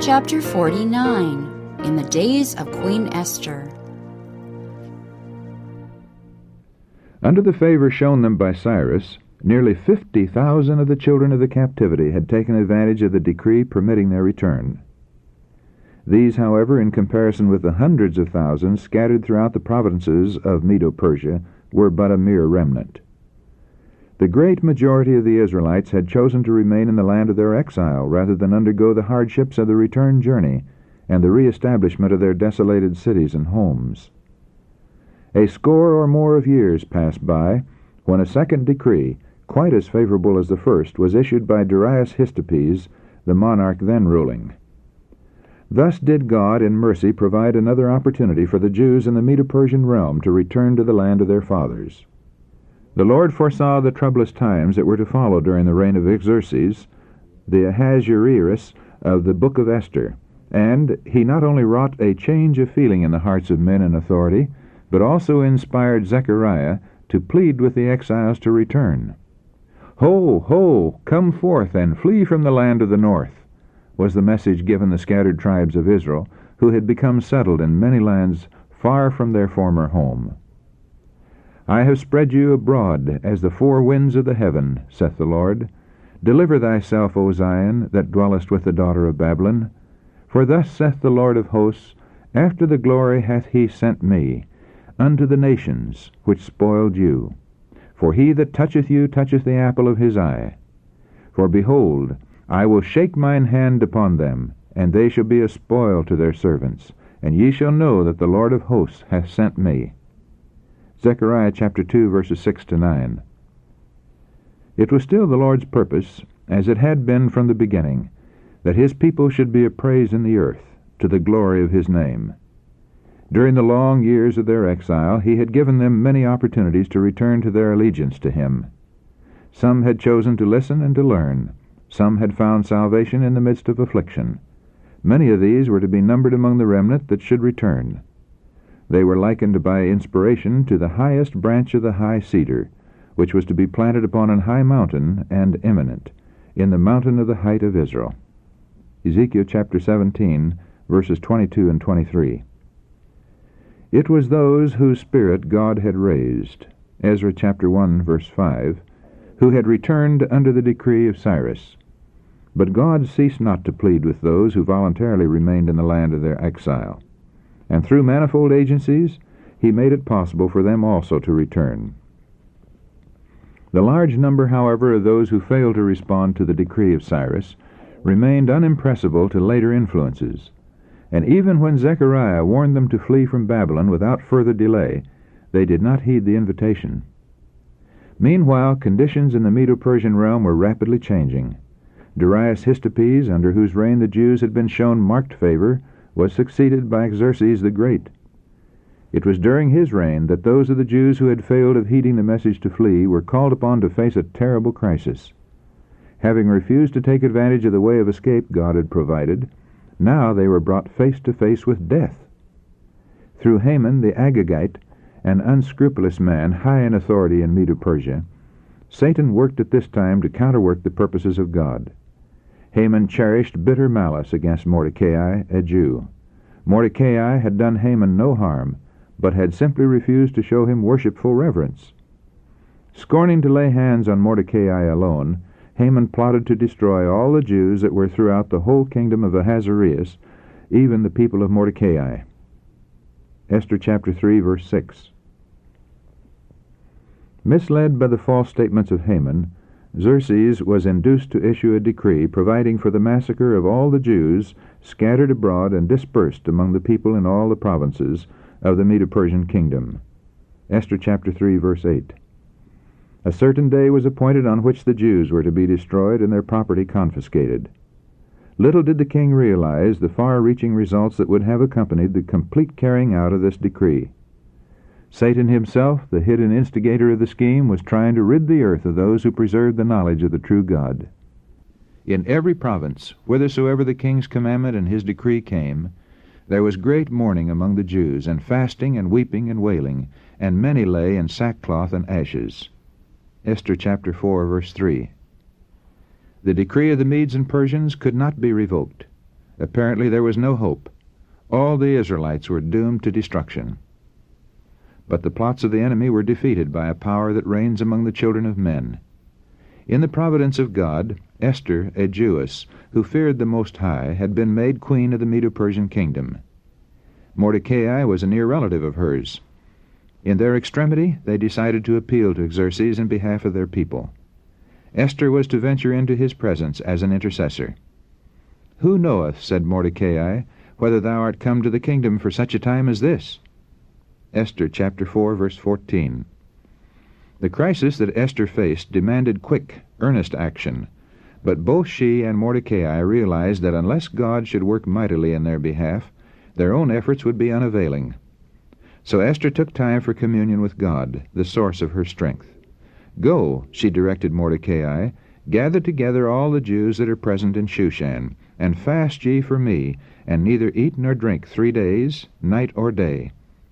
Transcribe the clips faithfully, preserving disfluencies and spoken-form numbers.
Chapter forty-nine. In the Days of Queen Esther. Under the favor shown them by Cyrus, nearly fifty thousand of the children of the captivity had taken advantage of the decree permitting their return. These, however, in comparison with the hundreds of thousands scattered throughout the provinces of Medo-Persia, were but a mere remnant. The great majority of the Israelites had chosen to remain in the land of their exile rather than undergo the hardships of the return journey and the re-establishment of their desolated cities and homes. A score or more of years passed by when a second decree, quite as favorable as the first, was issued by Darius Histoepes, the monarch then ruling. Thus did God in mercy provide another opportunity for the Jews in the Medo-Persian realm to return to the land of their fathers. The Lord foresaw the troublous times that were to follow during the reign of Xerxes, the Ahasuerus of the book of Esther, and he not only wrought a change of feeling in the hearts of men in authority, but also inspired Zechariah to plead with the exiles to return. "Ho, ho, come forth and flee from the land of the north," was the message given the scattered tribes of Israel, who had become settled in many lands far from their former home. "I have spread you abroad as the four winds of the heaven, saith the Lord. Deliver thyself, O Zion, that dwellest with the daughter of Babylon. For thus saith the Lord of hosts, After the glory hath he sent me unto the nations which spoiled you. For he that toucheth you toucheth the apple of his eye. For behold, I will shake mine hand upon them, and they shall be a spoil to their servants, and ye shall know that the Lord of hosts hath sent me." Zechariah chapter two, verses six to nine. It was still the Lord's purpose, as it had been from the beginning, that his people should be a praise in the earth, to the glory of his name. During the long years of their exile, he had given them many opportunities to return to their allegiance to him. Some had chosen to listen and to learn. Some had found salvation in the midst of affliction. Many of these were to be numbered among the remnant that should return. They were likened by inspiration to the highest branch of the high cedar, which was to be planted upon an high mountain and eminent, in the mountain of the height of Israel. Ezekiel chapter seventeen, verses twenty-two and twenty-three. It was those whose spirit God had raised, Ezra chapter one, verse five, who had returned under the decree of Cyrus. But God ceased not to plead with those who voluntarily remained in the land of their exile, and through manifold agencies he made it possible for them also to return. The large number, however, of those who failed to respond to the decree of Cyrus remained unimpressible to later influences, and even when Zechariah warned them to flee from Babylon without further delay, they did not heed the invitation. Meanwhile, conditions in the Medo-Persian realm were rapidly changing. Darius Histoepes, under whose reign the Jews had been shown marked favor, was succeeded by Xerxes the Great. It was during his reign that those of the Jews who had failed of heeding the message to flee were called upon to face a terrible crisis. Having refused to take advantage of the way of escape God had provided, now they were brought face to face with death. Through Haman the Agagite, an unscrupulous man high in authority in Medo-Persia, Satan worked at this time to counterwork the purposes of God. Haman cherished bitter malice against Mordecai, a Jew. Mordecai had done Haman no harm, but had simply refused to show him worshipful reverence. Scorning to lay hands on Mordecai alone, Haman plotted to destroy all the Jews that were throughout the whole kingdom of Ahasuerus, even the people of Mordecai. Esther chapter three, verse six. Misled by the false statements of Haman, Xerxes was induced to issue a decree providing for the massacre of all the Jews scattered abroad and dispersed among the people in all the provinces of the Medo-Persian kingdom. Esther chapter three, verse eight. A certain day was appointed on which the Jews were to be destroyed and their property confiscated. Little did the king realize the far-reaching results that would have accompanied the complete carrying out of this decree. Satan himself, the hidden instigator of the scheme, was trying to rid the earth of those who preserved the knowledge of the true God. In every province, whithersoever the king's commandment and his decree came, there was great mourning among the Jews, and fasting and weeping and wailing, and many lay in sackcloth and ashes. Esther chapter four, verse three. The decree of the Medes and Persians could not be revoked. Apparently there was no hope. All the Israelites were doomed to destruction. But the plots of the enemy were defeated by a power that reigns among the children of men. In the providence of God, Esther, a Jewess, who feared the Most High, had been made queen of the Medo-Persian kingdom. Mordecai was a near relative of hers. In their extremity, they decided to appeal to Xerxes in behalf of their people. Esther was to venture into his presence as an intercessor. "Who knoweth," said Mordecai, "whether thou art come to the kingdom for such a time as this?" Esther chapter four, verse fourteen. The crisis that Esther faced demanded quick, earnest action, but both she and Mordecai realized that unless God should work mightily in their behalf, their own efforts would be unavailing. So Esther took time for communion with God, the source of her strength. "Go," she directed Mordecai, "gather together all the Jews that are present in Shushan, and fast ye for me, and neither eat nor drink three days, night or day.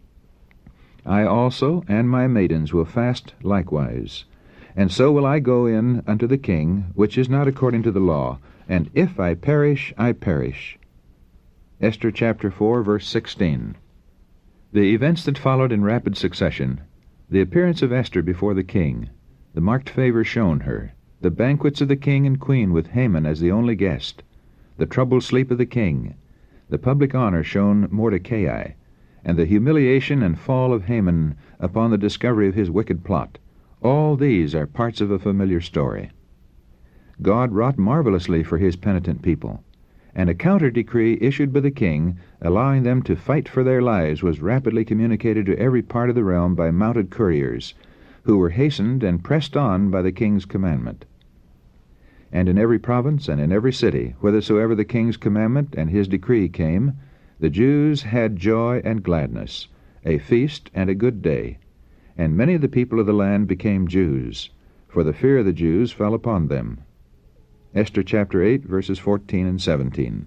I also and my maidens will fast likewise. And so will I go in unto the king, which is not according to the law, and if I perish, I perish." Esther chapter four, verse sixteen. The events that followed in rapid succession, the appearance of Esther before the king, the marked favor shown her, the banquets of the king and queen with Haman as the only guest, the troubled sleep of the king, the public honor shown Mordecai, and the humiliation and fall of Haman upon the discovery of his wicked plot, all these are parts of a familiar story. God wrought marvelously for his penitent people, and a counter-decree issued by the king allowing them to fight for their lives was rapidly communicated to every part of the realm by mounted couriers, who were hastened and pressed on by the king's commandment. And in every province and in every city, whithersoever the king's commandment and his decree came, the Jews had joy and gladness, a feast and a good day. And many of the people of the land became Jews, for the fear of the Jews fell upon them. Esther chapter eight, verses fourteen and seventeen.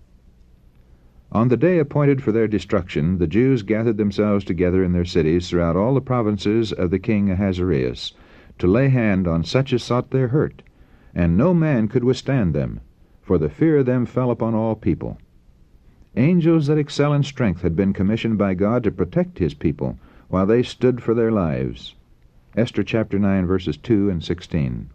On the day appointed for their destruction, the Jews gathered themselves together in their cities throughout all the provinces of the king Ahasuerus, to lay hand on such as sought their hurt, and no man could withstand them, for the fear of them fell upon all people. Angels that excel in strength had been commissioned by God to protect his people, while they stood for their lives. Esther chapter nine, verses two and sixteen.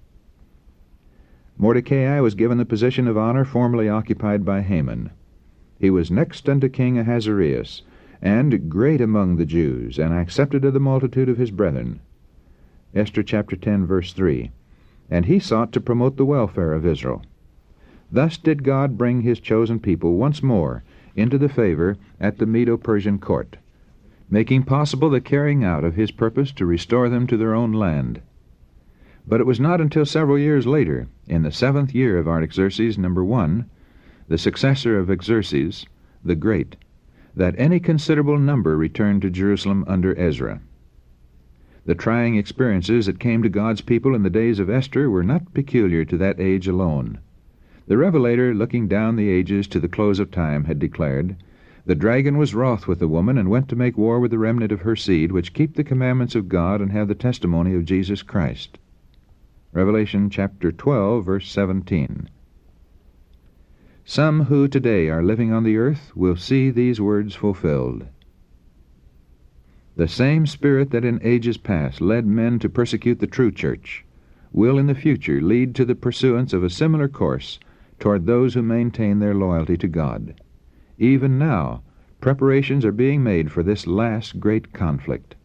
Mordecai was given the position of honor formerly occupied by Haman. He was next unto King Ahasuerus, and great among the Jews, and accepted of the multitude of his brethren. Esther chapter ten, verse three. And he sought to promote the welfare of Israel. Thus did God bring his chosen people once more into the favor at the Medo-Persian court, making possible the carrying out of his purpose to restore them to their own land. But it was not until several years later, in the seventh year of Artaxerxes number one, the successor of Xerxes the Great, that any considerable number returned to Jerusalem under Ezra. The trying experiences that came to God's people in the days of Esther were not peculiar to that age alone. The Revelator, looking down the ages to the close of time, had declared, "The dragon was wroth with the woman, and went to make war with the remnant of her seed, which keep the commandments of God and have the testimony of Jesus Christ." Revelation chapter twelve, verse seventeen. Some who today are living on the earth will see these words fulfilled. The same spirit that in ages past led men to persecute the true church will in the future lead to the pursuance of a similar course toward those who maintain their loyalty to God. Even now, preparations are being made for this last great conflict.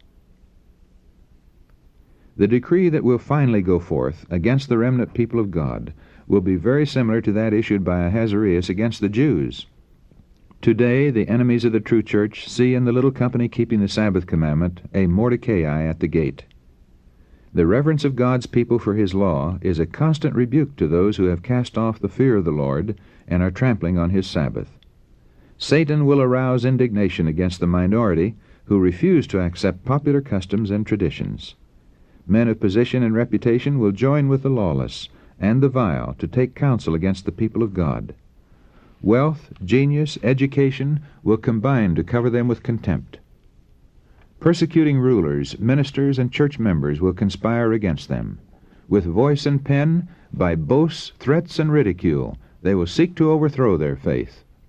The decree that will finally go forth against the remnant people of God will be very similar to that issued by Ahasuerus against the Jews. Today, the enemies of the true church see in the little company keeping the Sabbath commandment a Mordecai at the gate. The reverence of God's people for his law is a constant rebuke to those who have cast off the fear of the Lord and are trampling on his Sabbath. Satan will arouse indignation against the minority who refuse to accept popular customs and traditions. Men of position and reputation will join with the lawless and the vile to take counsel against the people of God. Wealth, genius, education will combine to cover them with contempt. Persecuting rulers, ministers, and church members will conspire against them. With voice and pen, by boasts, threats, and ridicule, they will seek to overthrow their faith,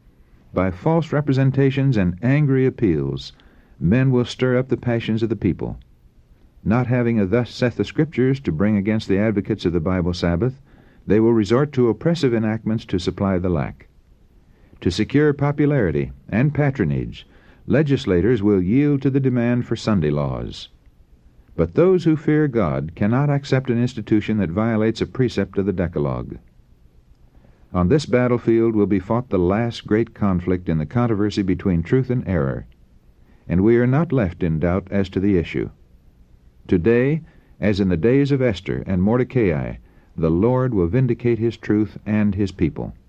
by false representations and angry appeals, men will stir up the passions of the people. Not having a thus saith the Scriptures to bring against the advocates of the Bible Sabbath, they will resort to oppressive enactments to supply the lack. To secure popularity and patronage, legislators will yield to the demand for Sunday laws. But those who fear God cannot accept an institution that violates a precept of the Decalogue. On this battlefield will be fought the last great conflict in the controversy between truth and error, and we are not left in doubt as to the issue. Today, as in the days of Esther and Mordecai, the Lord will vindicate His truth and His people.